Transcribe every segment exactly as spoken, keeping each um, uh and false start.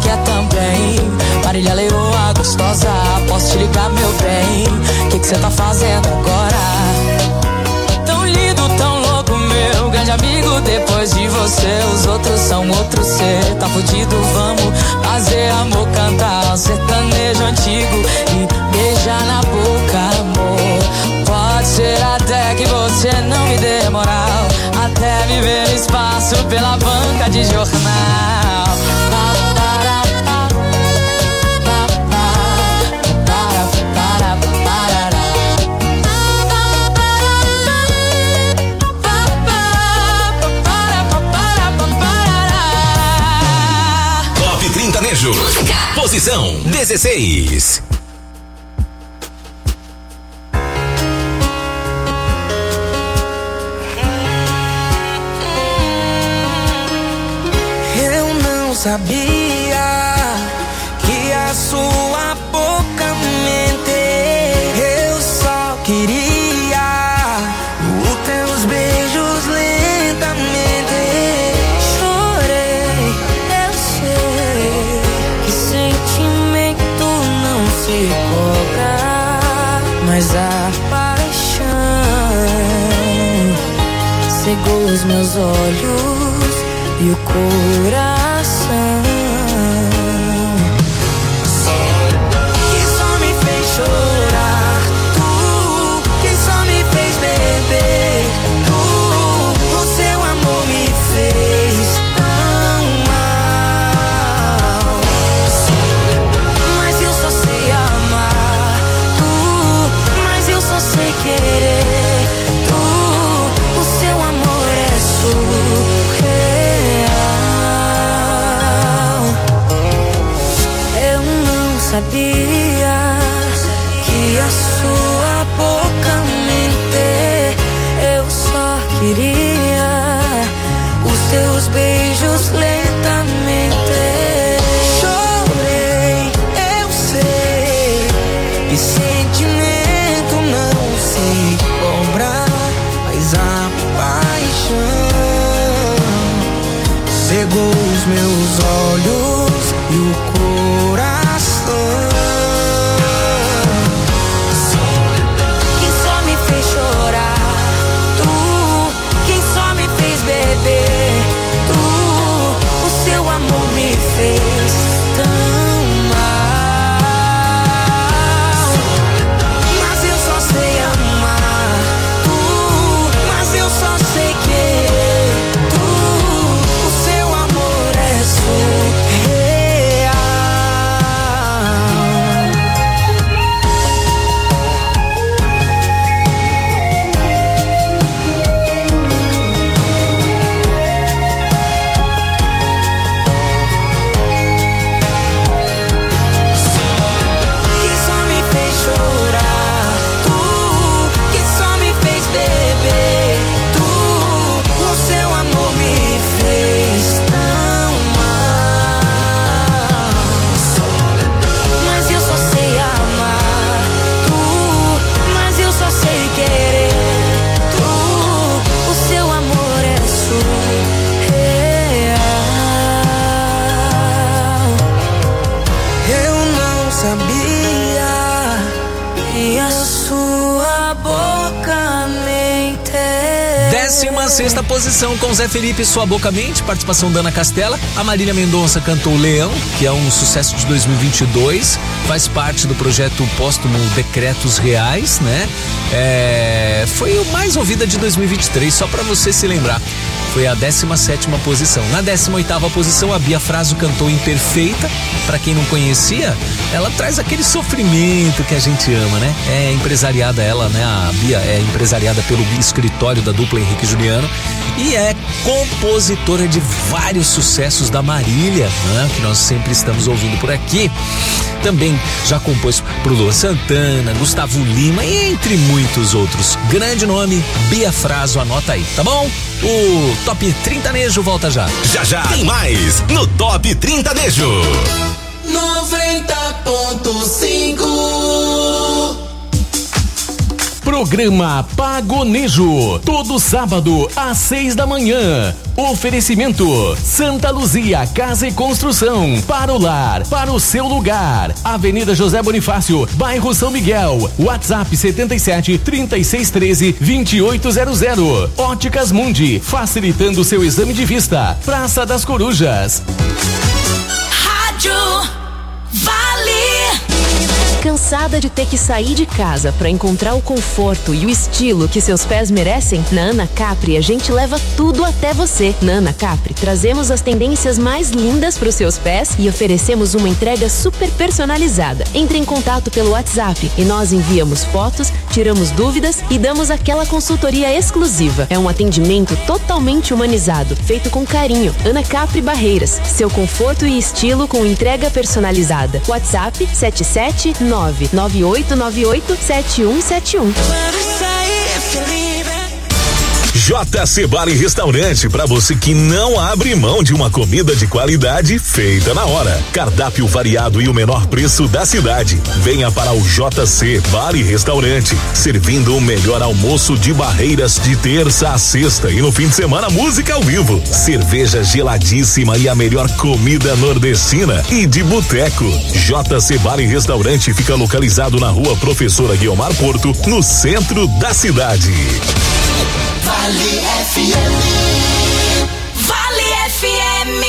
quer também. Marília Leoa gostosa, posso te ligar, meu bem? Que que cê tá fazendo agora? Tão lindo, tão louco, meu grande amigo. Depois de você, os outros são outros. Cê tá fudido, vamos fazer amor, cantar um sertanejo antigo e beijar na boca, amor. Pode ser até que você não me dê moral, até me ver no espaço pela banca de jornal. Top Trintanejo, posição dezesseis. Sabia que a sua boca mente. Eu só queria os teus beijos lentamente. Chorei, eu sei que sentimento não se cobra, mas a paixão cegou os meus olhos e o coração. Que só me fez chorar, tu, que só me fez beber, tu, o seu amor me fez tão mal. Mas eu só sei amar, tu, mas eu só sei querer, tu, o seu amor é surreal. Sabia que a sua boca mente. Eu só queria os teus beijos lentamente. Chorei, eu sei que sentimento não se cobra, mas a paixão cegou os meus olhos e o coração. Quem só me fez chorar, tu, quem só me fez beber, tu, o seu amor me fez tão mal. Mas eu só sei amar, tu, mas eu só sei querer, tu, o seu amor é surreal. Sexta posição com Zé Felipe, Sua Boca Mente, participação da Ana Castela. A Marília Mendonça cantou Leão, que é um sucesso de dois mil e vinte e dois, faz parte do projeto póstumo Decretos Reais, né? É, foi o mais ouvida de dois mil e vinte e três, só pra você se lembrar. Foi a décima sétima posição. Na décima oitava posição, a Bia Fraso cantou Imperfeita. Pra quem não conhecia, ela traz aquele sofrimento que a gente ama, né? É empresariada ela, né? A Bia é empresariada pelo escritório da dupla Henrique e Juliano e é compositora de vários sucessos da Marília, né? Que nós sempre estamos ouvindo por aqui. Também já compôs pro Luan Santana, Gustavo Lima e entre muitos outros. Grande nome, Bia Fraso, anota aí, tá bom? O Top Trintanejo volta já. Já já tem mais no Top Trintanejo. noventa ponto cinco. Programa Pagonejo, todo sábado às seis da manhã. Oferecimento Santa Luzia Casa e Construção, para o lar, para o seu lugar. Avenida José Bonifácio, bairro São Miguel. WhatsApp setenta e sete, trinta e seis, treze, vinte e oito zero zero. Óticas Mundi, facilitando seu exame de vista. Praça das Corujas. Rádio Vale. Cansada de ter que sair de casa para encontrar o conforto e o estilo que seus pés merecem? Na Ana Capri a gente leva tudo até você. Na Ana Capri trazemos as tendências mais lindas para os seus pés e oferecemos uma entrega super personalizada. Entre em contato pelo WhatsApp e nós enviamos fotos, tiramos dúvidas e damos aquela consultoria exclusiva. É um atendimento totalmente humanizado, feito com carinho. Ana Capri Barreiras, seu conforto e estilo com entrega personalizada. WhatsApp sete sete nove nove oito nove oito sete um sete um. J C Bar e Restaurante, para você que não abre mão de uma comida de qualidade feita na hora. Cardápio variado e o menor preço da cidade. Venha para o J C Bar e Restaurante, servindo o melhor almoço de Barreiras de terça a sexta e no fim de semana música ao vivo, cerveja geladíssima e a melhor comida nordestina e de boteco. J C Bar e Restaurante fica localizado na Rua Professora Guiomar Porto, no centro da cidade. Vale F M. Vale F M.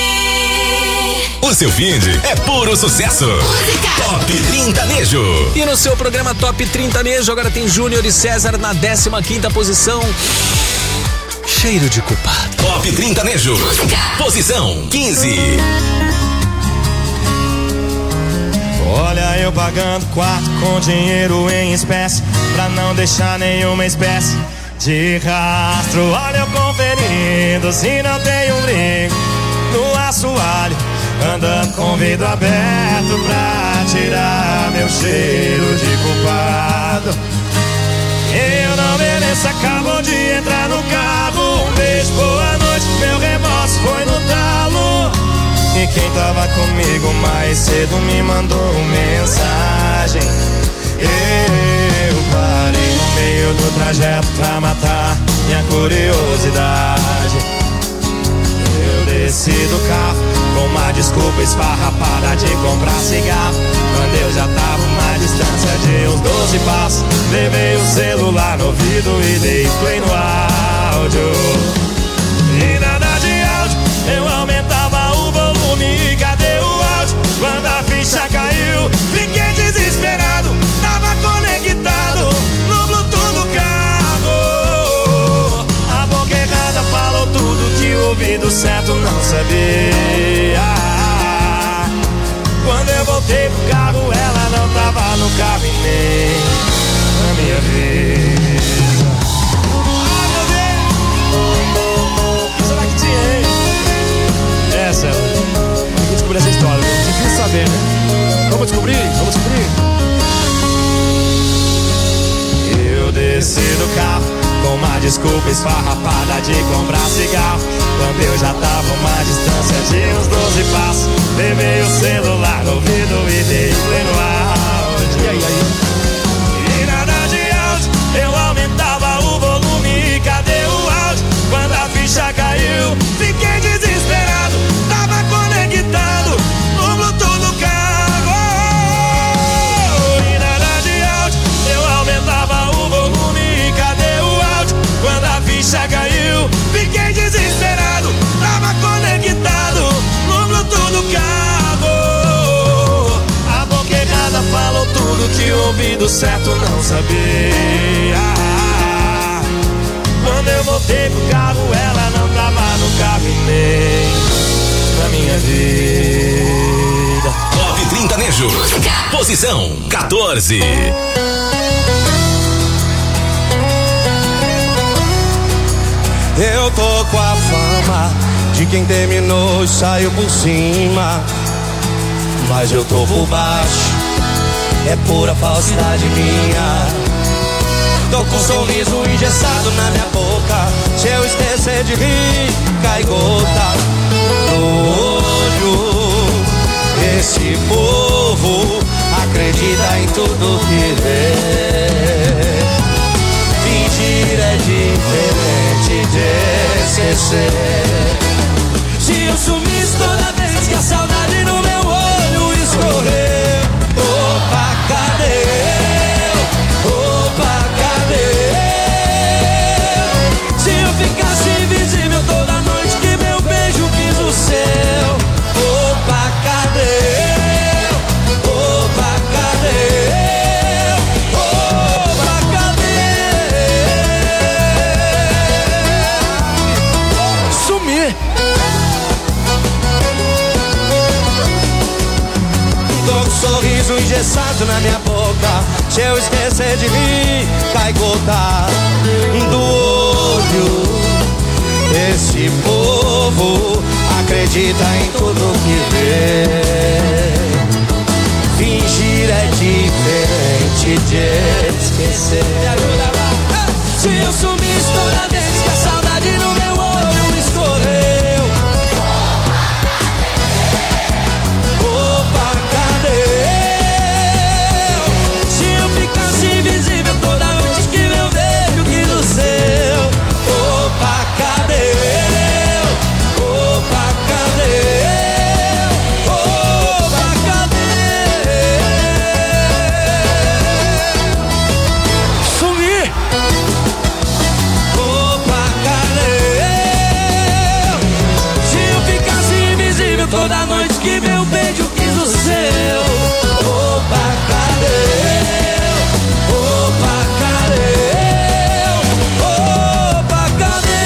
O seu finde é puro sucesso. Música. Top trinta Nejo. E no seu programa Top trinta Nejo, agora tem Júnior e César na décima quinta posição. Cheiro de culpado. Top trinta Nejo. Música. Posição quinze. Olha eu pagando quarto com dinheiro em espécie, pra não deixar nenhuma espécie de rastro. Olha eu conferindo se não tem um brinco no assoalho, andando com vidro aberto pra tirar meu cheiro de culpado. Eu não mereço, acabou de entrar no carro. Um beijo, boa noite, meu remorso foi no talo. E quem tava comigo mais cedo me mandou mensagem. Eu parei no meio do trajeto pra matar minha curiosidade. Eu desci do carro com uma desculpa esfarrapada de comprar cigarro, quando eu já tava uma distância de uns doze passos. Levei o celular no ouvido e dei play no áudio. E nada de áudio, eu aumentava o volume e cadê o áudio? Quando a ficha caiu, fiquei desesperado. Tava conectado no Bluetooth do carro. A boca errada falou tudo que o ouvido certo não sabia. Quando eu voltei pro carro, ela não tava no carro e nem na minha vida. Ai meu Deus, será que tinha, hein? Essa, eu descobri essa história, viu? Difícil saber, né? Vamos descobrir, vamos descobrir. Eu desci do carro com uma desculpa esfarrapada de comprar cigarro, quando eu já tava uma distância de uns doze passos. Levei o celular no ouvido e dei play no áudio. E aí, aí? E nada de áudio, eu aumentava o volume e cadê o áudio? Quando a ficha caiu, fiquei desesperado. Tava conectado no Bluetooth do carro. E nada de áudio, eu aumentava o volume e cadê o áudio? Quando a ficha caiu, fiquei desesperado. Tava conectado no Bluetooth do carro. A boca errada falou tudo que o ouvido certo não sabia. Quando eu voltei pro carro, ela não tava no carro e nem na minha vida. Top trinta Nejo. Posição quatorze. Eu tô com a fama de quem terminou e saiu por cima, mas eu tô por baixo, é pura falsidade minha. Tô com um sorriso engessado na minha boca, se eu esquecer de rir, cai gota no olho. Esse povo acredita em tudo que vê. esquecer. Se eu sumisse toda vez que a saudade no meu olho escorreu. Opa, cadê eu? Opa, cadê eu? Se eu ficasse invisível toda noite que meu beijo quis o seu. Opa, cadê eu? Opa, cadê eu? Opa, cadê eu? Sumir. Tô com um sorriso engessado na minha boca. Se eu esquecer de mim, cai gota do olho. Esse povo acredita em tudo que vê. Fingir é diferente de esquecer. Me ajuda lá. Se eu sumisse toda vez que a saudade no meu olho escorreu. Opa, cadê eu? Se eu ficasse invisível toda noite que meu beijo quis o seu. Opa, cadê eu? Opa, cadê eu? Opa, cadê eu? Sumi! Opa, cadê eu? Se eu ficasse invisível toda noite que meu beijo quis o seu. Opa, cadê eu? Opa, cadê eu? Opa, cadê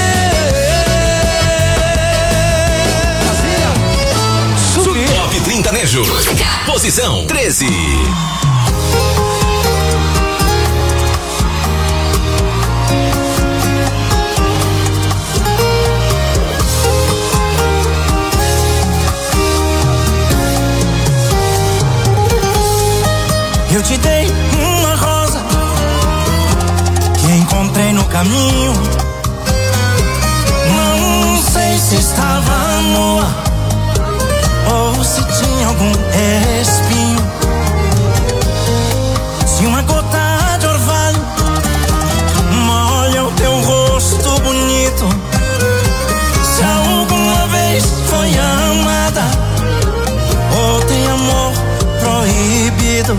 eu? Sumi! Top trinta Nejo. Posição treze. Eu te dei uma rosa que encontrei no caminho. Não sei se estava nua ou se tinha algum espinho. Se uma gota de orvalho molha o teu rosto bonito, se alguma vez foi amada ou tem amor proibido.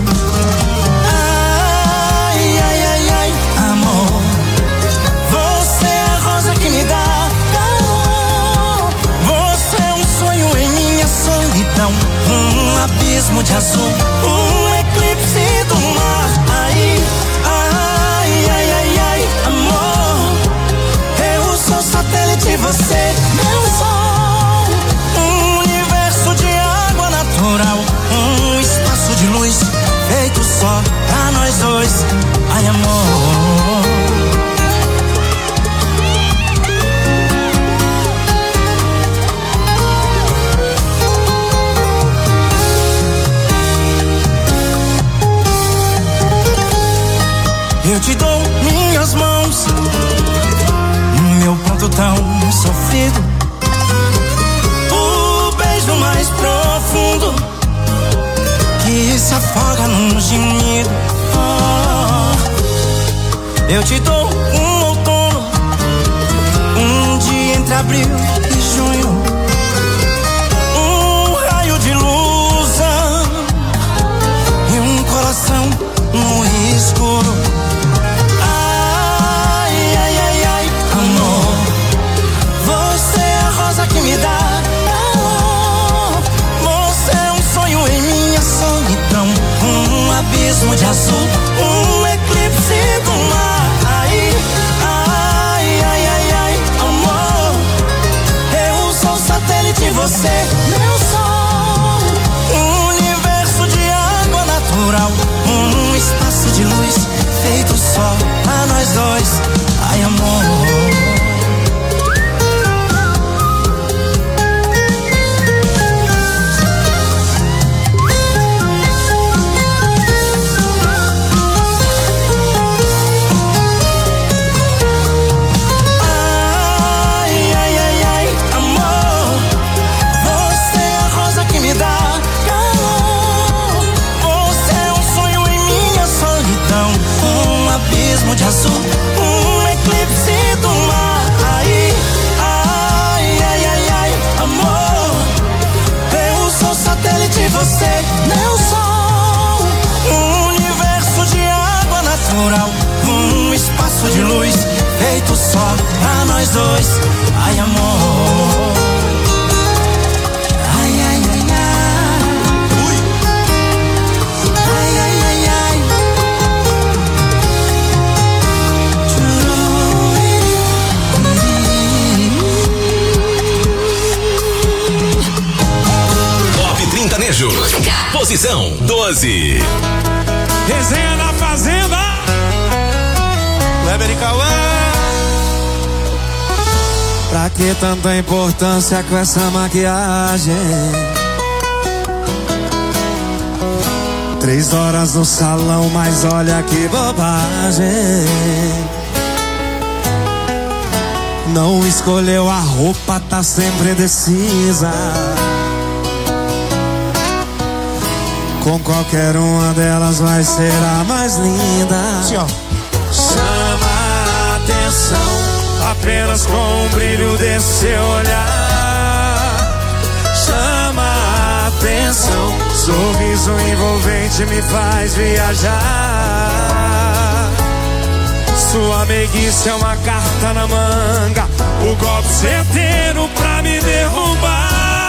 Ai, ai, ai, ai, amor, você é a rosa que me dá calor. Você é um sonho em minha solidão, um abismo de azul, um eclipse do mar. Ai, ai, ai, ai, ai, amor, eu sou satélite, você meu sol, um universo de água natural, um espaço de luz feito só pra nós dois. Ai, amor, eu te dou minhas mãos, meu pranto tão sofrido, o beijo mais profundo que se afoga num gemido. Oh, eu te dou um outono, um dia entre abril e junho, um raio de luz e um coração no escuro. Ai, ai, ai, ai, amor, você é a rosa que me dá calor. Você é um sonho em minha solidão, um abismo de azul, um eclipse do mar. Ai, ai, ai, ai, ai, amor, eu sou satélite, você meu sol, um universo de água natural, um espaço de luz feito só pra nós dois. Ai, amor, de azul, um eclipse nós dois. Ai, amor. Ai, ai, ai, ai. Ui. Ai, ai, ai, ai. Top Trintanejo. Posição doze. Resenha na Fazenda. Kleber e Cauã. Pra que tanta importância com essa maquiagem? Três horas no salão, mas olha que bobagem. Não escolheu a roupa, tá sempre indecisa. Com qualquer uma delas vai ser a mais linda. Sim, ó. Chama a atenção apenas com o brilho desse seu olhar. Chama a atenção, sorriso envolvente me faz viajar. Sua meiguice é uma carta na manga, o golpe certeiro pra me derrubar.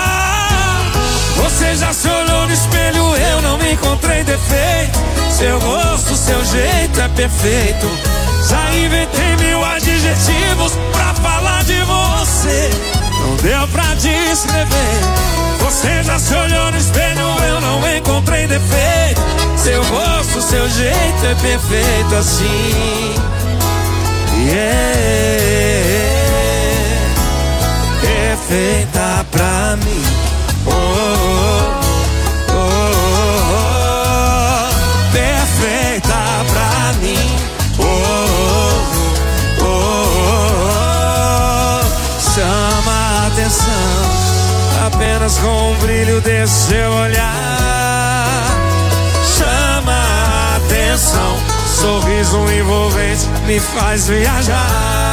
Você já se olhou no espelho, eu não encontrei defeito. Seu rosto, seu jeito é perfeito. Já inventei mil adjetivos pra falar de você. Não deu pra descrever. Você já se olhou no espelho, eu não encontrei defeito. Seu rosto, seu jeito é perfeito assim. Yeah. Perfeita pra mim. Oh, oh, oh, oh, oh, perfeita pra mim. Oh, oh, oh, oh, oh, chama a atenção apenas com o brilho desse seu olhar. Chama a atenção, sorriso envolvente me faz viajar.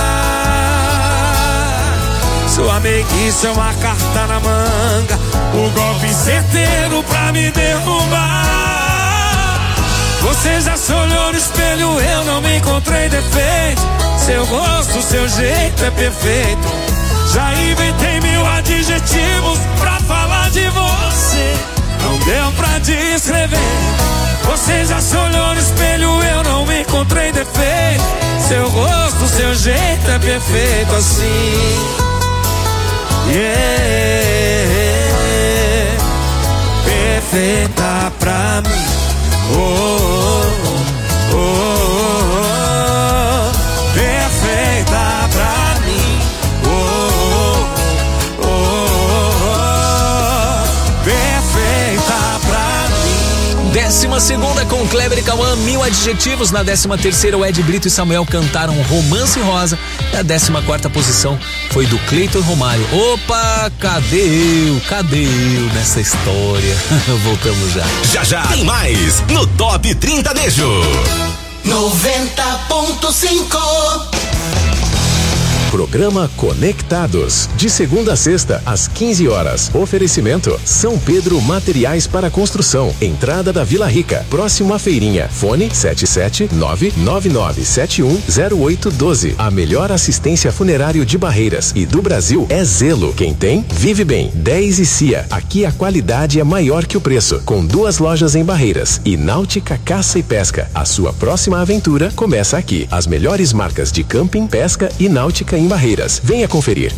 Sua meiguice é uma carta na manga, o golpe certeiro pra me derrubar. Você já se olhou no espelho, eu não me encontrei defeito. Seu rosto, seu jeito é perfeito. Já inventei mil adjetivos pra falar de você. Não deu pra descrever. Você já se olhou no espelho, eu não me encontrei defeito. Seu rosto, seu jeito é perfeito assim. Yeah, perfeita pra mim. Oh, oh, oh, oh, oh, perfeita pra mim. Oh, oh, oh, oh, perfeita pra mim. Décima segunda com Kleber e Cauã, mil adjetivos. Na décima terceira, o Ed Brito e Samuel cantaram Romance Rosa. E a décima quarta posição foi do Cleiton Romário. Opa, cadê eu? Cadê eu nessa história? Voltamos já. Já já tem mais no Top Trintanejo. noventa ponto cinco. Programa Conectados, de segunda a sexta, às quinze horas. Oferecimento São Pedro Materiais para Construção, entrada da Vila Rica, próximo à feirinha. Fone sete sete nove nove nove sete um zero oito um dois. A melhor assistência funerário de Barreiras e do Brasil é Zelo. Quem tem, vive bem. dez e Cia. Aqui a qualidade é maior que o preço. Com duas lojas em Barreiras. E Náutica Caça e Pesca. A sua próxima aventura começa aqui. As melhores marcas de camping, pesca e náutica em Barreiras. Venha conferir.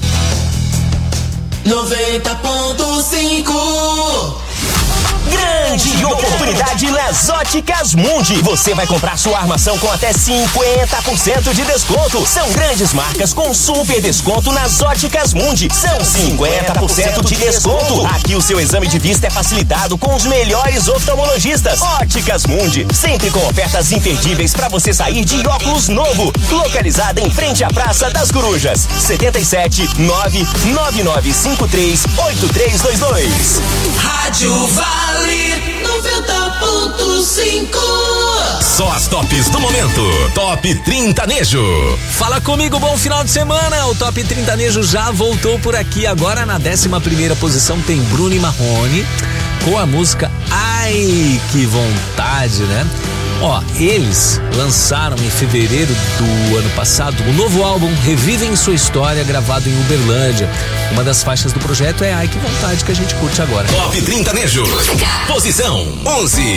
noventa ponto cinco. Grande oportunidade nas Óticas Mundi. Você vai comprar sua armação com até cinquenta por cento de desconto. São grandes marcas com super desconto nas Óticas Mundi. São cinquenta por cento de desconto. Aqui o seu exame de vista é facilitado com os melhores oftalmologistas. Óticas Mundi, sempre com ofertas imperdíveis para você sair de óculos novo. Localizada em frente à Praça das Corujas. setenta e sete nove nove nove cinco três oito três dois dois. Rádio Vale noventa ponto cinco. Só as tops do momento. Top Trintanejo. Fala comigo, bom final de semana. O Top Trintanejo já voltou por aqui. Agora na décima primeira posição tem Bruno e Marrone com a música Ai, que vontade, né? Ó, eles lançaram em fevereiro do ano passado o novo álbum Revivem Sua História, gravado em Uberlândia. Uma das faixas do projeto é Ai Que Vontade, que a gente curte agora. Top trinta Nejo. Posição onze.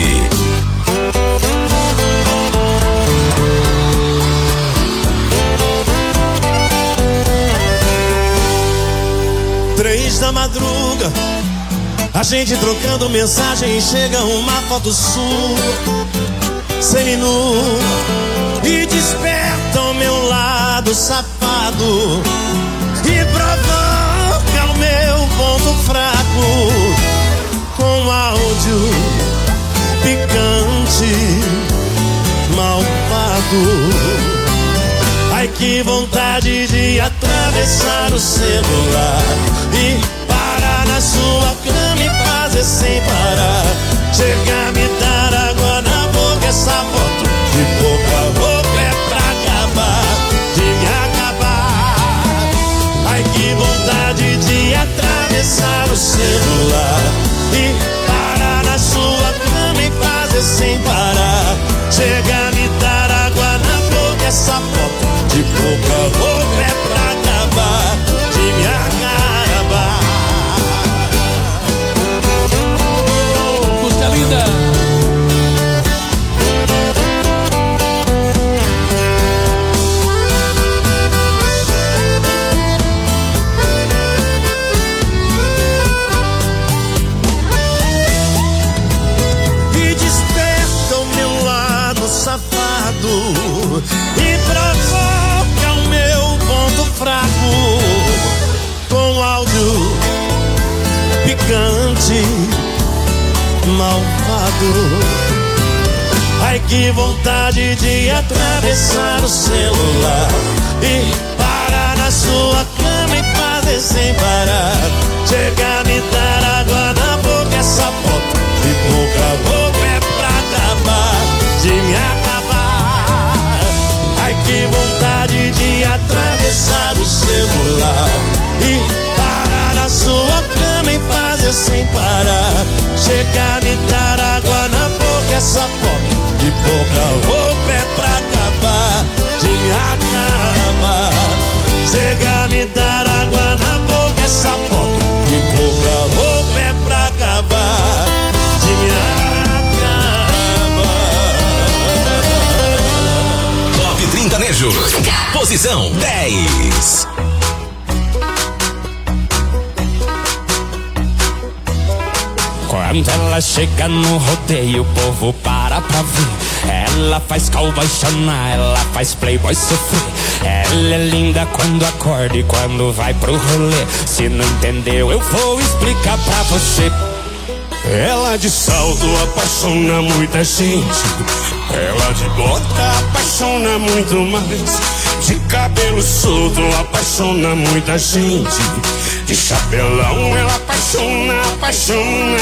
Três da madruga, a gente trocando mensagem e chega uma foto sua, seminua, e desperta o meu lado safado e provoca o meu ponto fraco com áudio picante, malvado. Ai, que vontade de atravessar o celular e parar na sua cama e fazer sem parar. Chega a me dar água na boca, essa foto de pouca roupa é pra acabar, de me acabar. Ai, que vontade de atravessar o celular e parar na sua cama e fazer sem parar. Chega a me dar água na boca, essa foto de pouca roupa é pra acabar, de me acabar. Música linda! E desperta o meu lado safado e provoca o meu ponto fraco com áudio picante, malvado. Ai, que vontade de atravessar o celular e parar na sua cama e fazer sem parar. Chega a me dar água na boca, essa foto de pouca roupa é pra acabar, de me acabar. Ai, que vontade de atravessar o celular e parar na sua cama e fazer sem parar. Chega a me dar água na boca, essa foto de pouca roupa é pra acabar, de me acabar. Chega a me dar água na boca, essa foto de pouca roupa é pra acabar, de me acabar. Top trinta Nejo. Posição dez. Quando ela chega no rodeio, o povo para pra ver. Ela faz cowboy chorar, ela faz playboy sofrer. Ela é linda quando acorda e quando vai pro rolê. Se não entendeu, eu vou explicar pra você. Ela de salto apaixona muita gente. Ela de bota apaixona muito mais. De cabelo solto apaixona muita gente. De chapelão ela apaixona, apaixona,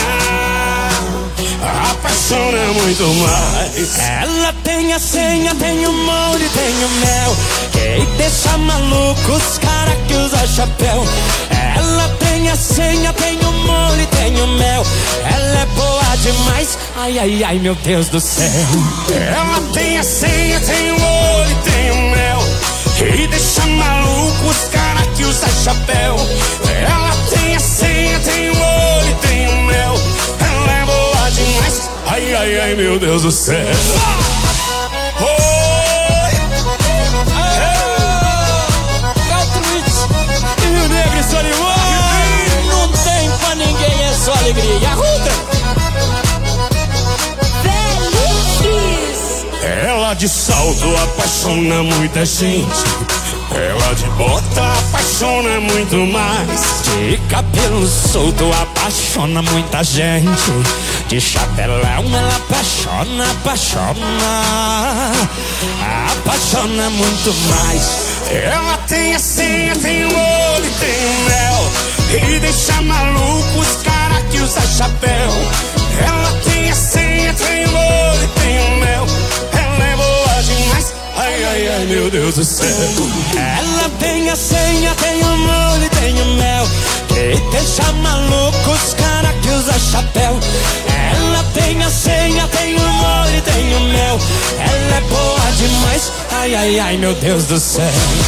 apaixona muito mais. Ela tem a senha, tem o molde, tem o mel, que deixa maluco os caras que usa chapéu. Ela tem a senha, tem o molde, tem o mel. Ela é boa demais, ai, ai, ai, meu Deus do céu. Ela tem a senha, tem o molde, tem o mel, que deixa maluco os caras que usa chapéu. Ela tem a senha, tem o olho, tem o mel. Ela é boa demais, ai, ai, ai, meu Deus do céu. Oi! Caltruiz e o Negro e Solimão. Não tem pra ninguém, é só alegria. Arruda! Ela de salto apaixona muita gente. Ela de bota apaixona muito mais. De cabelo solto apaixona muita gente. De chapelão ela apaixona, apaixona, apaixona muito mais. Ela tem a senha, tem o olho, tem o mel, e deixa maluco os caras que usa chapéu. Ela tem a senha, tem o olho, tem o mel. Ela é boa demais, ai, ai, ai, meu Deus do céu. Ela tem a senha, tem o molde, tem o mel, que deixa maluco os caras que usa chapéu. Ela tem tem a senha, tem o amor e tem o mel. Ela é boa demais, ai, ai, ai, meu Deus do céu.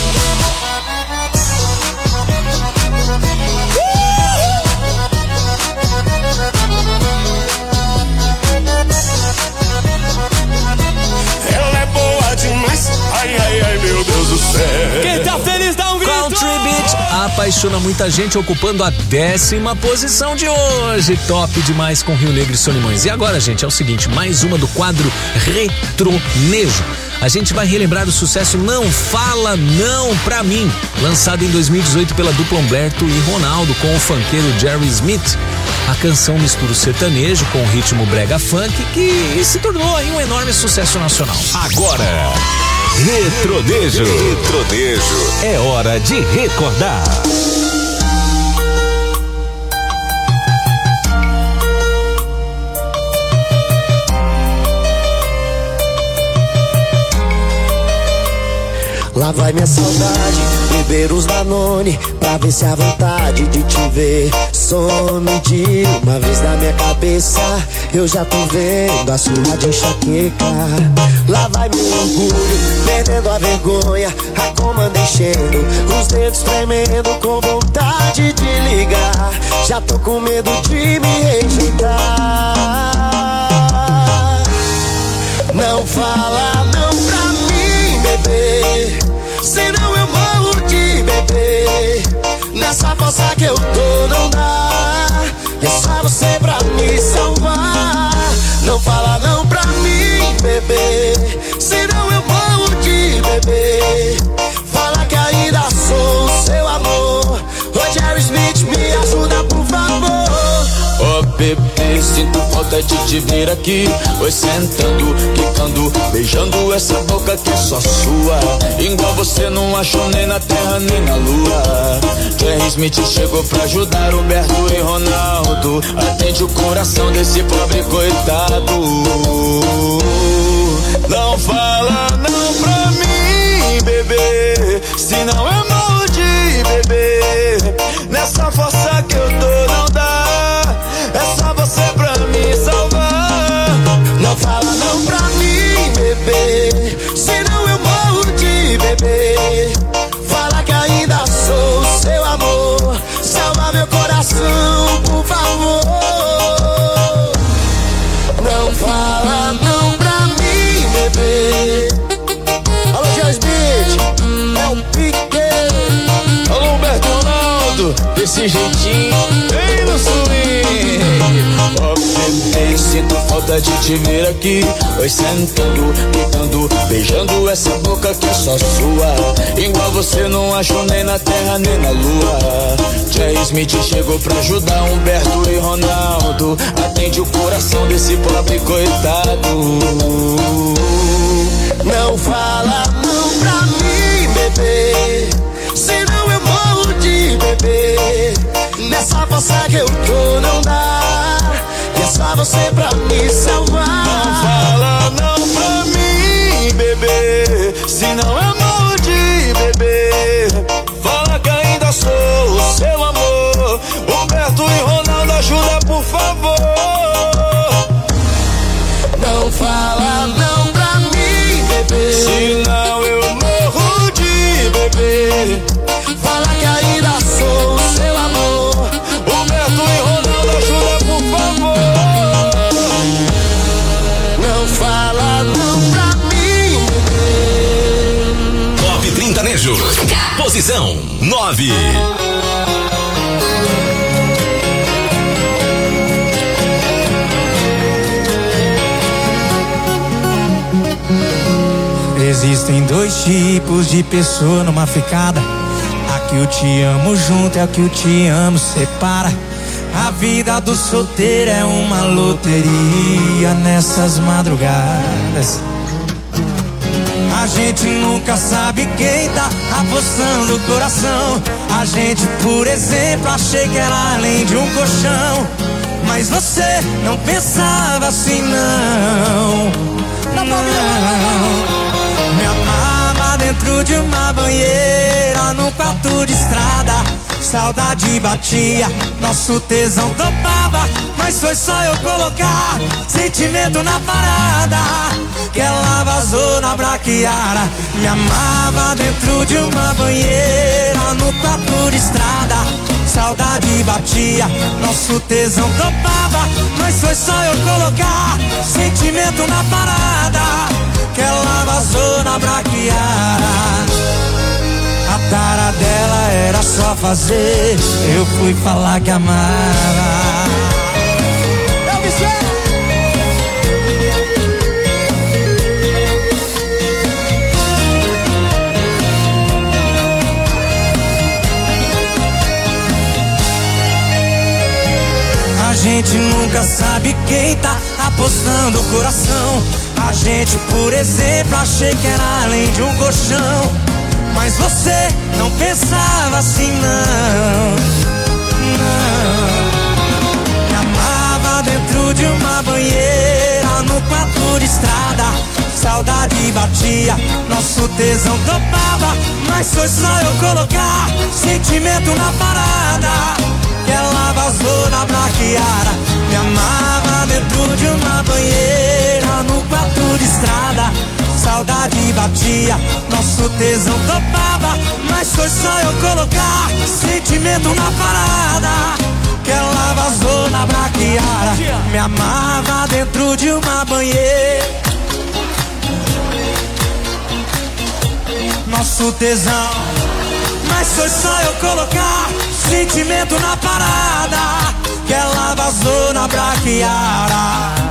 Ela é boa demais, ai, ai, ai, meu Deus do céu. Quem tá feliz dá um grito. Country Beat apaixona muita gente, ocupando a décima posição de hoje. Top demais com Rio Negro e Solimões. E agora, gente, é o seguinte, mais uma do quadro Retronejo. A gente vai relembrar o sucesso Não Fala Não Pra Mim, lançado em dois mil e dezoito pela dupla Humberto e Ronaldo com o funkeiro Jerry Smith. A canção mistura o sertanejo com o ritmo brega funk, que se tornou aí um enorme sucesso nacional. Agora, Retronejo. Retronejo. É hora de recordar. Lá vai minha saudade, beber os Danone, pra ver se a vontade de te ver some de uma vez na minha cabeça. Eu já tô vendo a sua de enxaqueca. Lá vai meu orgulho, perdendo a vergonha, a comanda enchendo, os dedos tremendo com vontade de ligar. Já tô com medo de me rejeitar. Não fala não pra mim, bebê, senão eu morro de bebê. Nessa força que eu tô não dá, é só você pra me salvar. Não fala não pra mim, bebê, senão eu morro de bebê. Fala que ainda sou o seu amor. Ô Jerry Smith, me ajuda por favor. Ô oh, bebê, sinto falta de te ver aqui. Oi, sentando, quicando, beijando essa boca que é só sua. Igual você não achou nem na terra nem na lua. Jerry Smith chegou pra ajudar Humberto e Ronaldo. Atende o coração desse pobre coitado. Não fala não pra mim, bebê, senão eu morro de bebê. Nessa força que eu tô não dá, é só você pra me salvar. Não fala não pra mim, bebê, senão eu morro de bebê. Fala que ainda sou o seu amor. Salva meu coração, por favor. Não fala não pra mim, bebê. Alô, Jerry Smith, é um pique. Alô, Humberto Ronaldo, desse jeitinho, vem no swing. Ó, bebê, sinto falta de te ver aqui. Oi, sentando, quicando, beijando essa boca que é só sua. Igual você não achou nem na terra nem na lua. Jerry Smith chegou pra ajudar Humberto e Ronaldo. Atende o coração desse pobre coitado. Não fala não pra mim, bebê, senão eu morro de bebê. Nessa força que eu tô não dá, é só você pra me salvar. Não fala não pra mim, bebê, senão eu morro de bebê. Fala que ainda sou o seu amor. Humberto e Ronaldo, ajuda por favor. Não fala não pra mim, bebê, senão eu morro de bebê. Fala que ainda sou o seu amor. Humberto e Ronaldo, ajuda por favor. Não fala não pra mim, bebê. Top trinta Nejo. Posição nove. Existem dois tipos de pessoa numa ficada. A que o te amo junto é a que o te amo separa. A vida do solteiro é uma loteria nessas madrugadas. A gente nunca sabe quem tá apostando o coração. A gente, por exemplo, achei que era além de um colchão. Mas você não pensava assim, não. Não. Me amava dentro de uma banheira, num quarto de estrada. saudade batia, nosso tesão topava, mas foi só eu colocar sentimento na parada, que ela vazou na braquiara. Me amava dentro de uma banheira, no quatro de estrada, saudade batia, nosso tesão topava, mas foi só eu colocar sentimento na parada, que ela vazou na braquiara. A tara dela era só fazer, eu fui falar que amava. Eu me A gente nunca sabe quem tá apostando o coração. A gente, por exemplo, achei que era além de um colchão, mas você não pensava assim, não, não. Me amava dentro de uma banheira, no quatro de estrada, saudade batia, nosso tesão topava, mas foi só eu colocar sentimento na parada, que ela vazou na braquiara. Me amava dentro de uma banheira, no quatro de estrada, saudade batia, nosso tesão topava, mas foi só eu colocar sentimento na parada, que ela vazou na braquiara. Me amava dentro de uma banheira, nosso tesão, mas foi só eu colocar sentimento na parada, que ela vazou na braquiara.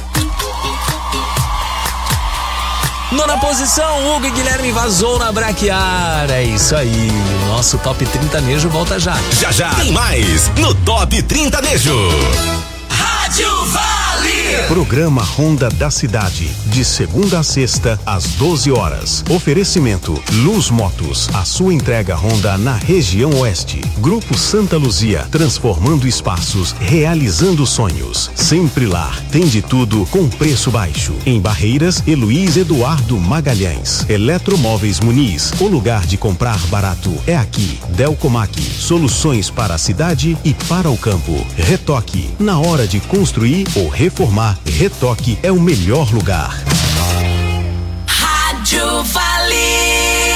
Nona posição, Hugo e Guilherme vazou na braquiara. É isso aí, nosso Top trinta Nejo volta já. Já já tem mais no Top trinta Nejo. Rádio Vale. Programa Ronda da Cidade, de segunda a sexta, às doze horas. Oferecimento Luz Motos, a sua entrega Honda na região oeste. Grupo Santa Luzia, transformando espaços, realizando sonhos. Sempre lá, tem de tudo com preço baixo. Em Barreiras, Heloís Eduardo Magalhães. Eletromóveis Muniz, o lugar de comprar barato é aqui. Delcomac, soluções para a cidade e para o campo. Retoque, na hora de construir ou reformar, Retoque é o melhor lugar. Rádio Vale.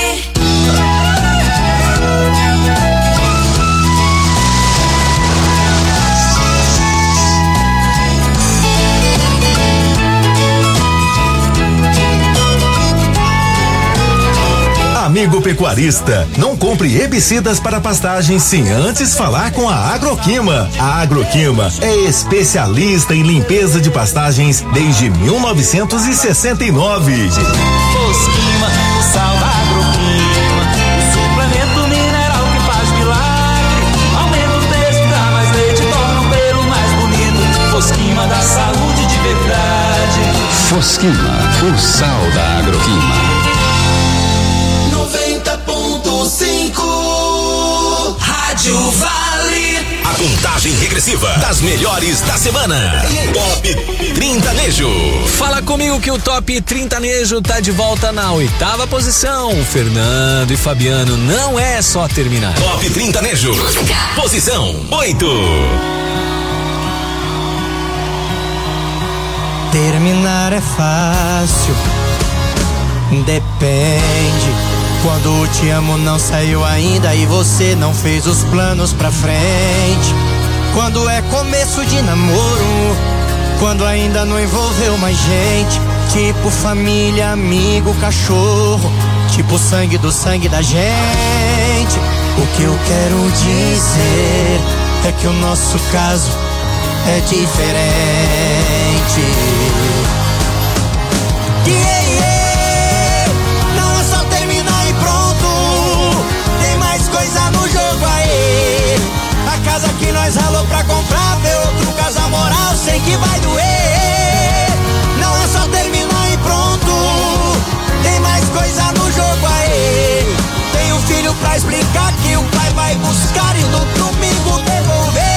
Amigo pecuarista, não compre herbicidas para pastagens sem antes falar com a Agroquima. A Agroquima é especialista em limpeza de pastagens desde mil novecentos e sessenta e nove. Fosquima, o sal da Agroquima, o suplemento mineral que faz milagre. Aumenta o texto, dá mais leite, torna o pelo mais bonito. Fosquima da saúde de verdade. Fosquima, o sal da Agroquima. noventa ponto cinco Rádio Vale. A contagem regressiva das melhores da semana. Top trinta Nejo. Fala comigo que o Top trinta Nejo tá de volta na oitava posição. Fernando e Fabiano, não é só terminar. Top trinta Nejo. Posição oito. Terminar é fácil, depende. Quando o te amo não saiu ainda e você não fez os planos pra frente. Quando é começo de namoro, quando ainda não envolveu mais gente. Tipo família, amigo, cachorro, tipo sangue do sangue da gente. O que eu quero dizer é que o nosso caso é diferente. Yeah, yeah. Não é só terminar e pronto, tem mais coisa no jogo aí. A casa que nós ralou pra comprar, ver outro casal moral, sei que vai doer. Não é só terminar e pronto, tem mais coisa no jogo aí. Tem um filho pra explicar que o pai vai buscar e no domingo devolver.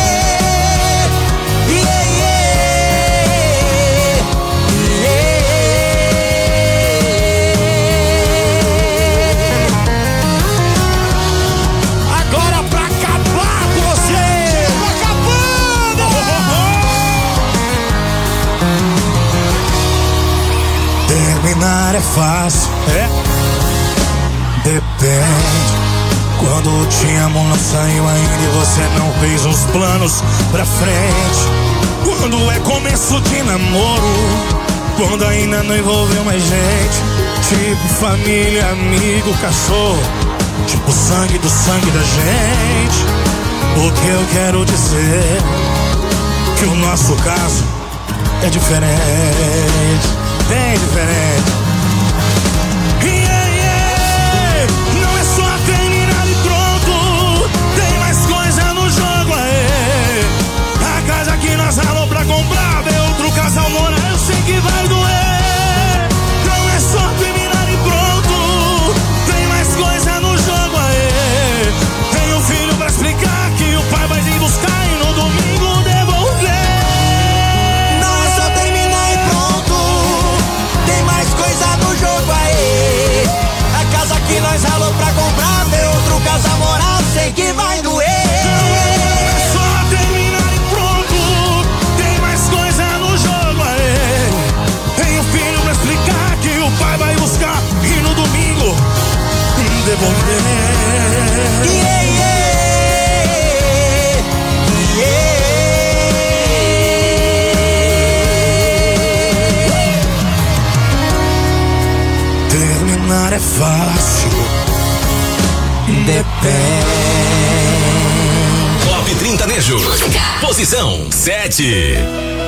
Yeah, yeah, yeah. Agora pra fácil, é? Depende. Quando o te amo não saiu ainda e você não fez os planos pra frente. Quando é começo de namoro, quando ainda não envolveu mais gente. Tipo família, amigo, cachorro, tipo sangue do sangue da gente. O que eu quero dizer que o nosso caso é diferente, bem diferente. Yeah, yeah. Não é só terminar e pronto, tem mais coisa no jogo, aê. A casa que nós ralou pra comprar, ver outro casal morar, eu sei que vai doer. Não é só terminar e pronto, tem mais coisa no jogo, aê. Tem um filho pra explicar que o pai vai vir buscar e no domingo devolver. Não é só terminar e pronto, tem mais coisa no jogo, aê. A casa que nós ralou pra comprar, ver outro casal morar, sei que vai doer. Não é só terminar e pronto, tem mais coisa no jogo, aê. Tem um filho pra explicar que o pai vai buscar e no domingo devolver. Yeah, yeah. Terminar é fácil, depende. Top trinta Nejo. Posição sete.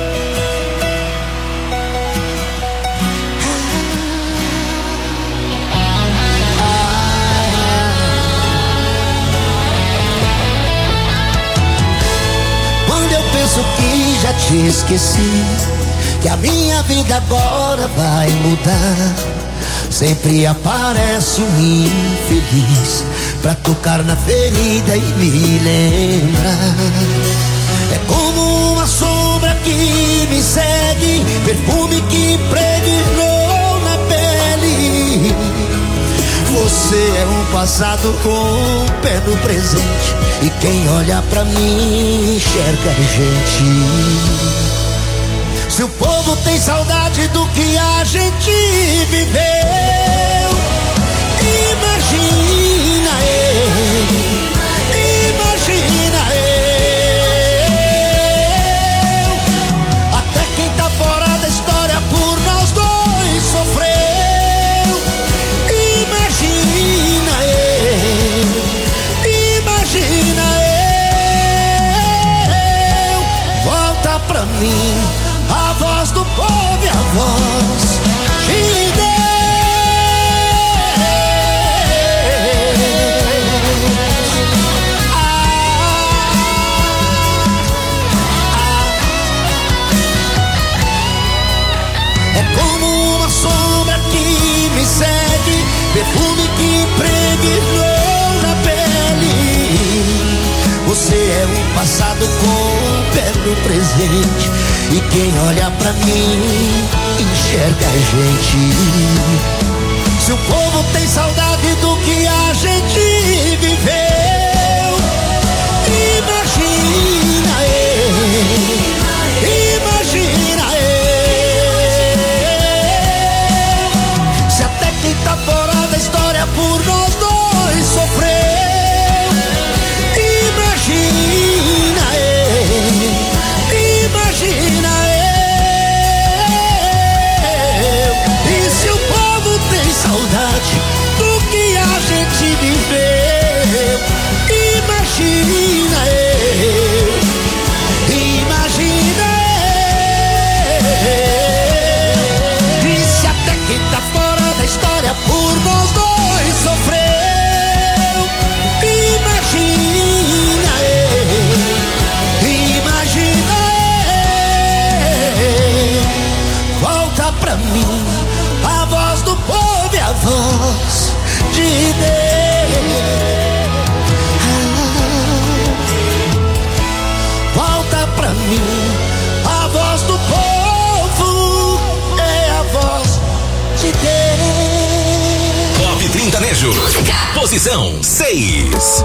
Quando eu penso que já te esqueci, que a minha vida agora vai mudar, sempre aparece um infeliz pra tocar na ferida e me lembrar. É como uma sombra que me segue, perfume que impregnou na pele. Você é um passado com um pé no presente, e quem olha pra mim enxerga a gente. Se o povo tem saudade do que a gente viveu, imagina eu, imagina eu. Até quem tá fora da história por nós dois sofreu. Imagina eu, imagina eu. Volta pra mim a voz do povo e a voz de Deus. Ah, ah. É como uma sombra que me segue, perfume que impregnou na pele. Você é um passado com um pé no presente, e quem olha pra mim enxerga a gente. Se o povo tem saudade do que a gente viveu, imagina eu, imagina eu. Se até quem tá fora da história por nós dois sofreu. Imagina eu, imagina eu. E se o povo tem saudade do que a gente viveu, imagina eu, imagina eu. E se até quem tá fora da história por nós dois sofreu, imagina eu, imagina eu. Volta pra mim a voz do povo e a voz de Deus. Volta pra mim a voz do povo é a voz de Deus. Top trinta Nejo. Posição seis.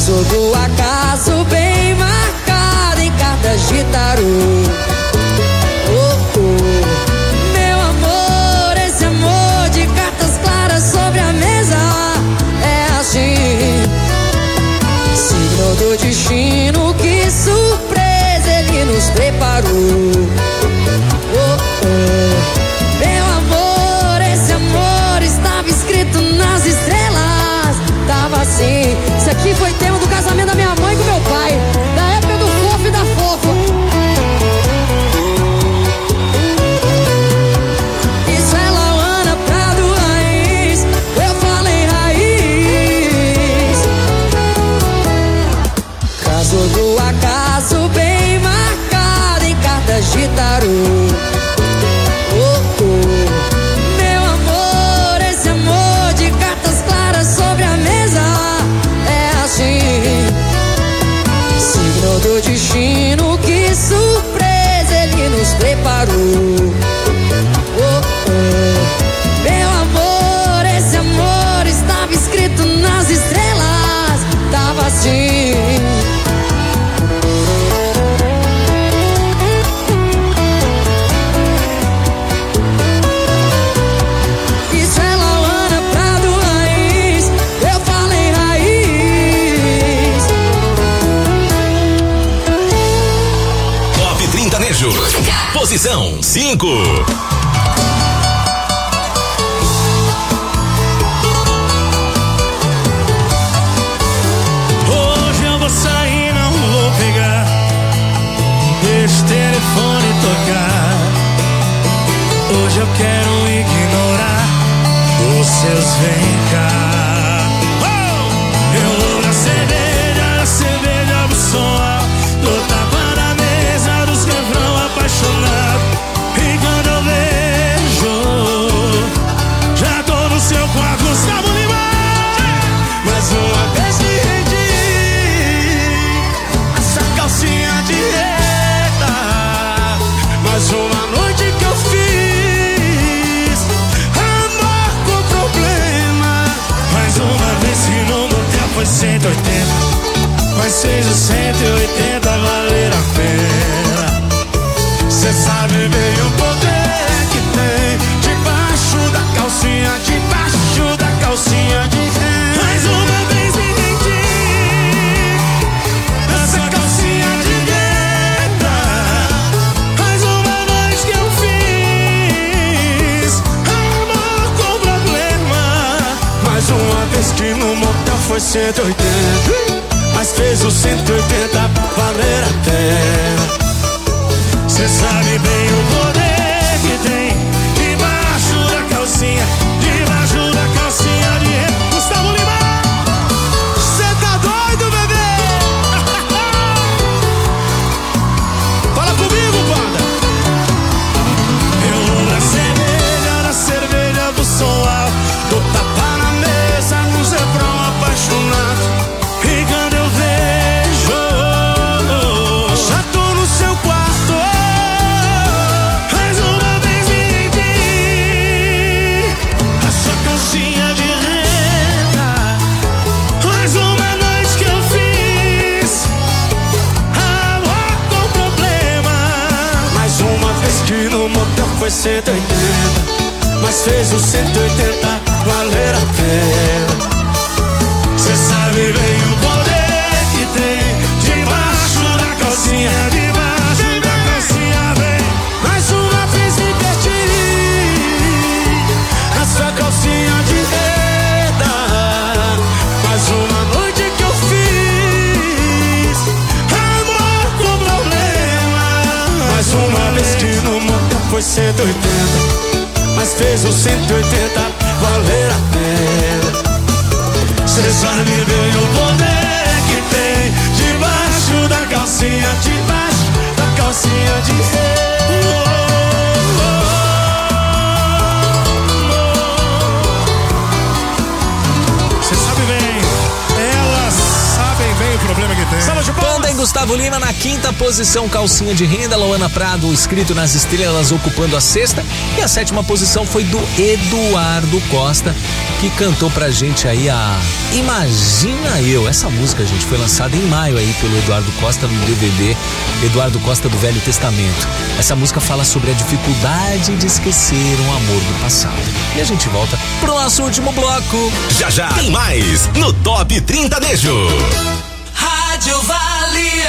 Casou do acaso bem marcado em cartas de tarô. Oh, oh. Meu amor, esse amor de cartas claras sobre a mesa é assim. Signo do destino, que surpresa ele nos preparou. Oh, oh. Meu amor, esse amor estava escrito nas estrelas. Tava assim. Isso aqui foi tema do casamento da minha mãe com meu pai, da época do fofo e da fofa. Isso é Lauana Prado Raiz, eu falei raiz. Casou do acaso bem marcado em cartas de tarô. Oh, oh. Meu amor, esse amor de cartas claras sobre a mesa é assim. Signo do destino, que surpresa ele nos preparou. Oh, oh. Meu amor, esse amor estava escrito nas estrelas. Tava assim. Isso é Lauana Prado Raiz, eu falei raiz. Top trinta Nejo. Posição cinco. Hoje eu vou sair, não vou pegar. Deixa o telefone tocar. Hoje eu quero ignorar os seus vem cá. Oh! Eu vou na cerveja, na cerveja do som alto, do tapa na mesa dos refrão apaixonado. E quando eu vejo, já tô no seu quarto, Gustavo Lima. Mais uma vez me rendi, essa calcinha de reta. Mais uma noite que eu fiz amor com problema. Mais uma vez que no motel foi cento e oitenta, mas fez o cento e oitenta valer a pena. Cê sabe bem o poder que tem debaixo da calcinha, debaixo da calcinha de renda. Mais uma vez me rendi, essa calcinha de renda. Mais uma noite que eu fiz amor com problema. Mais uma vez que no motel foi cento e oitenta, mas fez o cento e oitenta valer a pena. Cê sabe bem o poder que tem debaixo da calcinha, debaixo da calcinha de renda. Gustavo Lima, cê tá doido, bebê? Fala comigo, banda. Eu vou na cerveja, na cerveja do som alto, do tapa na mesa, nos refrão apaixonado. E quando eu vejo, já tô no seu quarto. Mais uma vez me rendi, essa calcinha de renda. Mais uma noite que eu fiz amor com problema. Mais uma vez que no motel foi cento e oitenta, mas fez o cento e oitenta valer a pena. Cê sabe bem o poder que tem debaixo da calcinha, debaixo da calcinha, vem. Mais uma vez me perdi, essa calcinha de renda. Mais uma noite que eu fiz amor com problema. Mais uma vez que no motel foi cento e oitenta, mas fez o cento e oitenta valer a pena. Cê sabe bem o poder que tem debaixo da calcinha, debaixo da calcinha de renda. Cê sabe bem, elas sabem bem o problema que tem. Banda Bem, Gustavo Lima na quinta posição, Calcinha de Renda, Luana Prado, Escrito nas Estrelas, ocupando a sexta. E a sétima posição foi do Eduardo Costa, que cantou pra gente aí a Imagina Eu. Essa música, gente, foi lançada em maio aí pelo Eduardo Costa no D V D Eduardo Costa do Velho Testamento. Essa música fala sobre a dificuldade de esquecer um amor do passado. E a gente volta pro nosso último bloco. Já já tem mais no Top trinta Nejo. Rádio Vale.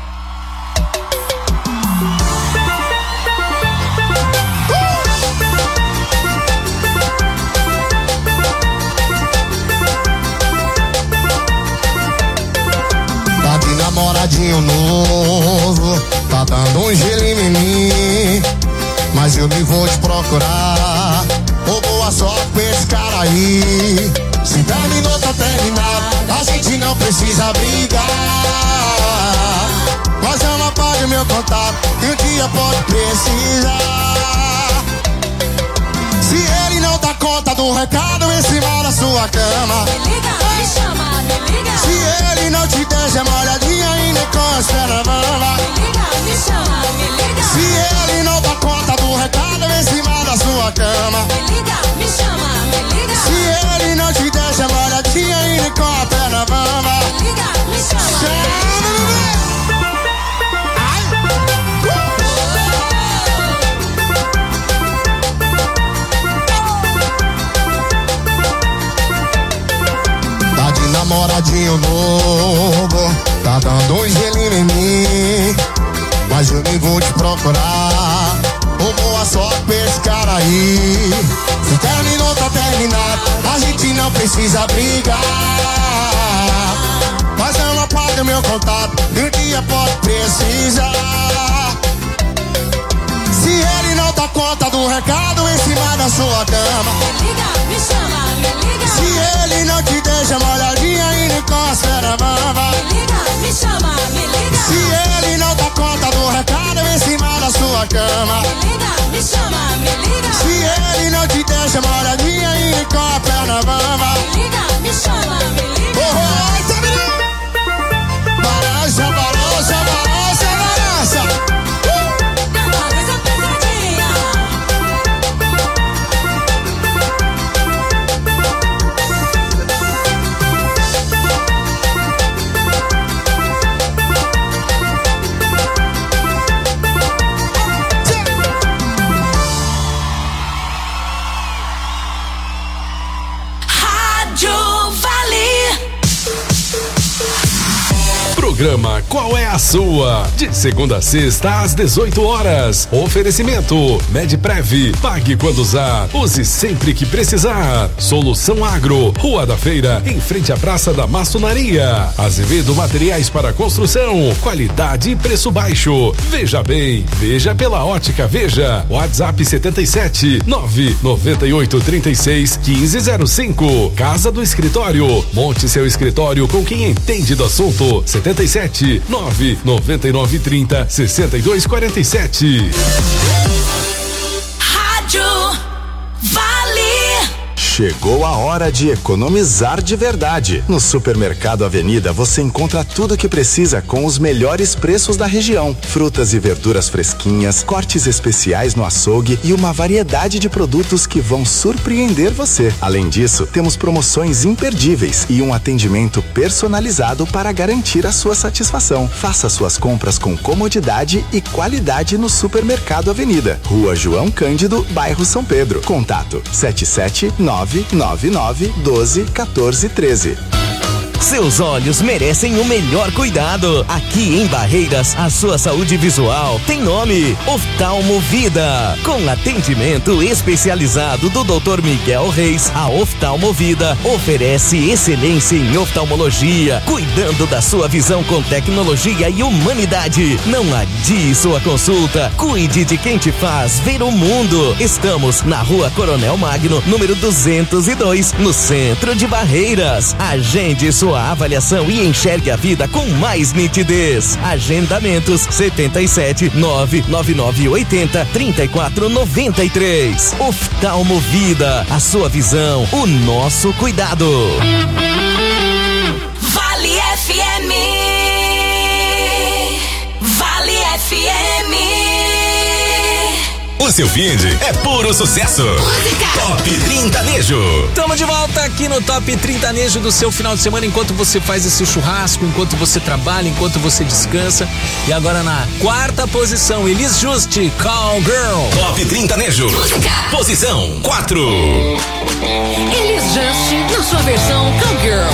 Tá de namoradinho novo, tá dando um gelinho em mim, mas eu me vou te procurar. Ô, boa sorte pra esse cara aí. Se terminou, tá terminado, a gente não precisa brigar. Mas eu não apague meu contato, que um dia pode precisar. Se ele não dá conta do recado em cima da sua cama, me liga, me chama, me liga. se ele não te deixa molhadinha e nem consta na mama, me liga, me chama, me liga. se ele não dá conta do recado em cima da sua cama, me liga, me chama, me liga. se ele não te deixa molhadinha e nem consta na mama, me liga, me chama, chama, bebê. Namoradinho novo, tá dando um gelinho em mim, mas eu nem vou te procurar. Ô, boa sorte pra esse cara aí. Se terminou, tá terminado, a gente não precisa brigar. Mas eu não apago meu contato, um dia pode precisar. Se ele não dá conta do recado em cima da sua cama, me liga, me chama, me liga. se ele não te deixa molhadinha e nem costa na mama, me liga, me chama, me liga. se ele não dá conta do recado em cima da sua cama, me liga, me chama, me liga. se ele não te deixa molhadinha e nem costa na mama, me liga, me chama, me liga. Oh, oh, tá menino. Balança, balança, balança, balança. Programa Qual é a Sua? De segunda a sexta às dezoito horas. Oferecimento Medprev. Pague quando usar. Use sempre que precisar. Solução Agro. Rua da Feira, em frente à Praça da Maçonaria. Azevedo Materiais para Construção. Qualidade e preço baixo. Veja bem. Veja pela Ótica Veja. WhatsApp setenta e sete nove noventa e oito trinta e seis quinze zero cinco. Casa do Escritório. Monte seu escritório com quem entende do assunto. setenta e sete nove noventa e nove trinta sessenta e dois quarenta e sete. Rádio Vale. Chegou a hora de economizar de verdade. No Supermercado Avenida você encontra tudo o que precisa com os melhores preços da região. Frutas e verduras fresquinhas, cortes especiais no açougue e uma variedade de produtos que vão surpreender você. Além disso, temos promoções imperdíveis e um atendimento personalizado para garantir a sua satisfação. Faça suas compras com comodidade e qualidade no Supermercado Avenida. Rua João Cândido, bairro São Pedro. Contato sete sete nove nove nove doze quatorze treze. Seus olhos merecem o melhor cuidado. Aqui em Barreiras, a sua saúde visual tem nome: Oftalmo Vida. Com atendimento especializado do doutor Miguel Reis, a Oftalmo Vida oferece excelência em oftalmologia, cuidando da sua visão com tecnologia e humanidade. Não adie sua consulta. Cuide de quem te faz ver o mundo. Estamos na Rua Coronel Magno, número duzentos e dois, no centro de Barreiras. Agende sua avaliação e enxergue a vida com mais nitidez. Agendamentos setenta e sete nove nove nove oitenta trinta e quatro noventa e três. Oftalmo Vida, a sua visão, o nosso cuidado. Vale F M. no seu feed é puro sucesso. Top Trintanejo. Tamo de volta aqui no Top Trintanejo do seu final de semana, enquanto você faz esse churrasco, enquanto você trabalha, enquanto você descansa. E agora na quarta posição, Elis Juste, Call Girl. Top Trintanejo. Posição quatro. Elis Juste na sua versão Call Girl.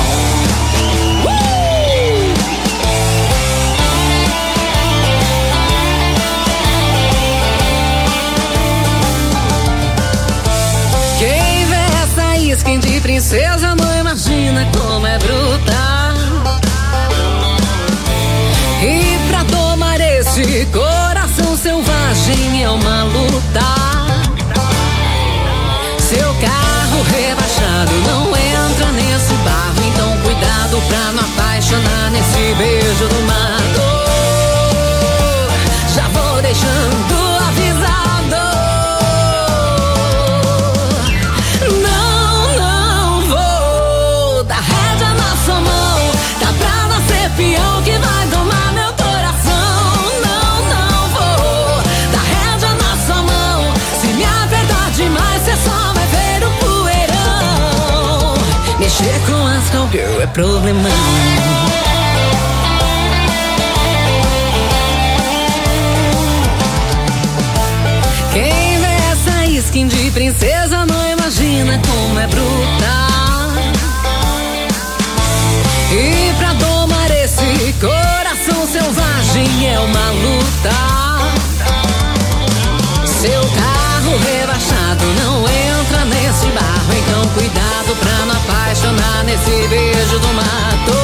Skin de princesa, não imagina como é brutal. E pra tomar esse coração selvagem é uma luta. Seu carro rebaixado não entra nesse barro, então cuidado pra não apaixonar nesse beijo do mato. Já vou deixando avisado. Peão que vai domar meu coração. Não, não vou dar rédea na sua mão. Se me apertar demais, cê só vai ver o poeirão. Mexer com as cowgirl é problemão. Quem vê essa skin de princesa não imagina como é brutal. E pra domar esse coração selvagem é uma luta. Seu carro rebaixado não entra nesse barro, então cuidado pra não apaixonar nesse beijo do mato.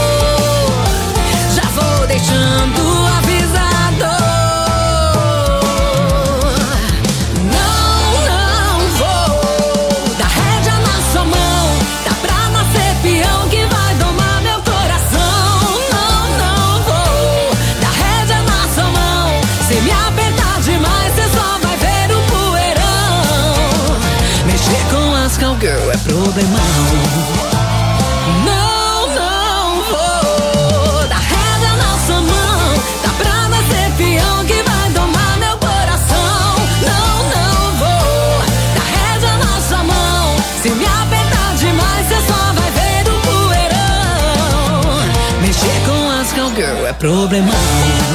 Já vou deixando avisado. Não, não vou dar rédea na sua mão. Dá pra nascer peão que vai domar. Se me apertar demais, cê só vai ver o poeirão. Mexer com as cowgirl é problemão. Não, não vou dar rédea na sua mão. Dá pra nascer peão que vai domar meu coração. Não, não vou dar rédea na sua mão. Se me apertar demais, cê só vai ver o poeirão. Mexer com as cowgirl é problemão.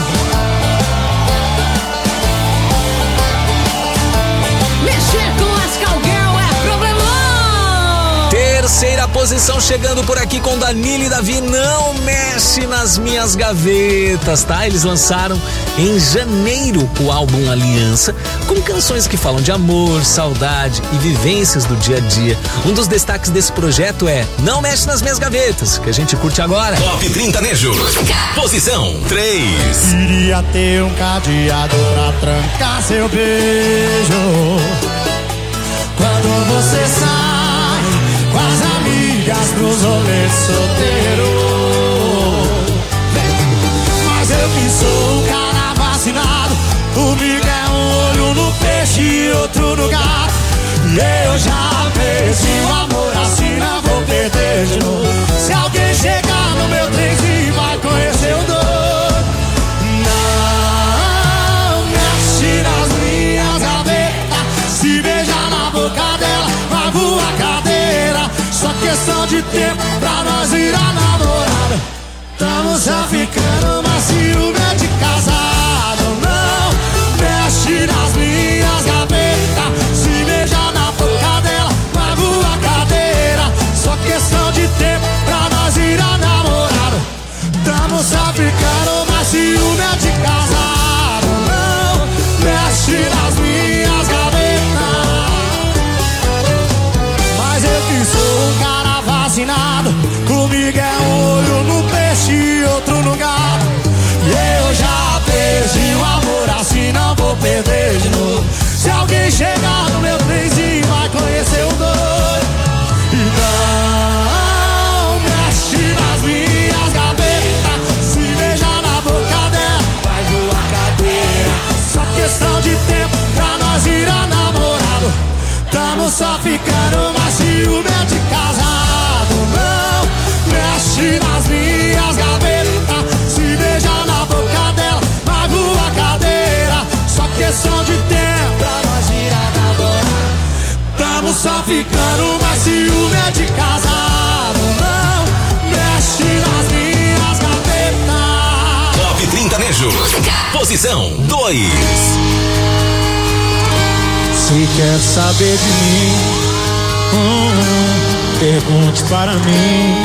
Terceira posição chegando por aqui com Danilo e Davi, Não Mexe nas Minhas Gavetas, tá? Eles lançaram em janeiro o álbum Aliança, com canções que falam de amor, saudade e vivências do dia a dia. Um dos destaques desse projeto é Não Mexe nas Minhas Gavetas, que a gente curte agora. Top Trintanejo, posição três. Queria ter um cadeado pra trancar seu beijo. Quando você sai com as amigas pros rolês solteiro. Mas eu que sou um cara vacinado, comigo é um olho no peixe e outro no gato. E eu já perdi o amor, assim não vou perder de novo. Se alguém chegar no meu trenzinho vai conhecer o doido. Não mexe nas minhas gavetas, se beijar na boca dela vai voar cadeira. Só questão de tempo pra nós virar namorada. Tamo já ficando, mas ciúme é de casado. Não mexe nas minhas gavetas, se beijar na boca dela vai voar cadeira. Só questão de tempo pra nós virar namorada. Tamo já ficando, mas ciúme é de casado. Não mexe nas minhas gavetas. Mas eu que sou um cara vacinado, comigo é um olho no peixe e outro no gato. E eu já perdi o amor, assim não vou perder de novo. Se alguém chegar no meu trenzinho vai conhecer o doido. E não mexe nas minhas gavetas, se beijar na boca dela vai voar Sertanejo. Posição dois. Se quer saber de mim, hum, pergunte para mim.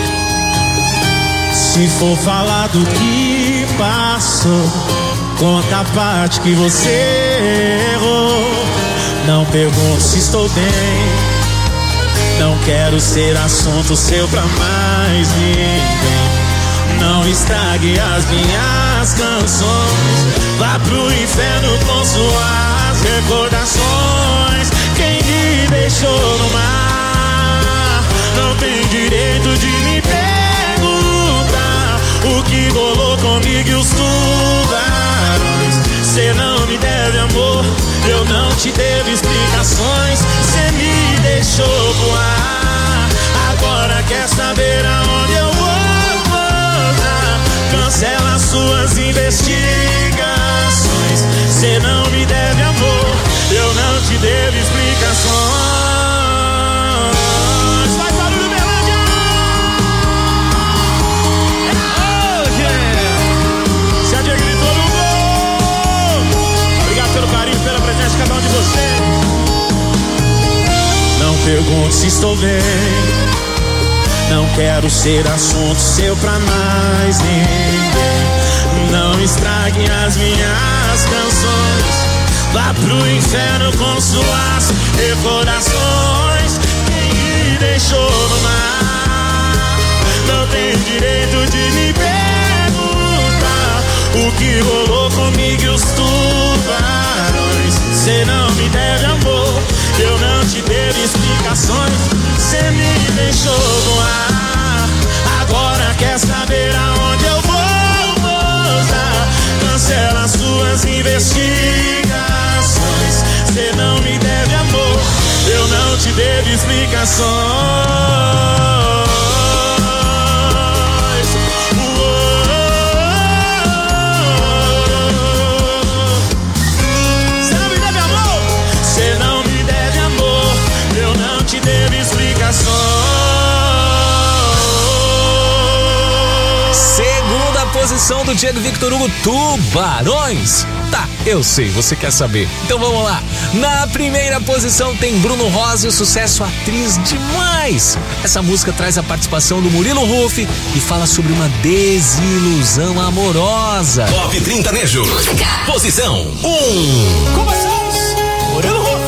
Se for falar do que passou, conta a parte que você errou. Não pergunto se estou bem, não quero ser assunto seu pra mais ninguém. Não estrague as minhas canções, vá pro inferno com suas recordações. Quem me deixou no mar não tem direito de me perguntar o que rolou comigo e os tubarões. Cê não me deve amor, eu não te devo explicações. Cê me deixou voar, agora quer saber aonde eu vou. Cancela suas investigações. Cê não me deve amor, eu não te devo explicações. Vai para o Uberlândia! Oh, yeah! Se a Dia gritou no gol. Obrigado pelo carinho, pela presença de cada um de vocês. Não pergunte se estou bem, não quero ser assunto seu pra mais ninguém. Não estrague as minhas canções, vá pro inferno com suas recordações. Quem me deixou no mar não tem direito de me perguntar o que rolou comigo e os tubarões. Cê não me deve amor, eu não te devo explicações. Cê me deixou voar, agora quer saber aonde eu vou pousar. Cancela suas investigações. Cê não me deve amor, eu não te devo explicações. Segunda posição do Diego Victor Hugo, Tubarões. Tá, eu sei, você quer saber. Então vamos lá. Na primeira posição tem Bruno Rosa e o sucesso Atriz Demais. Essa música traz a participação do Murilo Ruff e fala sobre uma desilusão amorosa. Top trinta Nejo. Posição um. Com vocês, Murilo Ruff.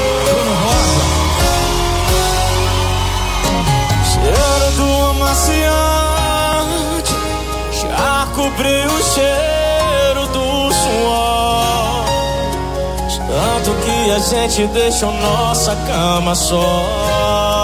Amaciante, já cobriu o cheiro do suor. Tanto que a gente deixou nossa cama só.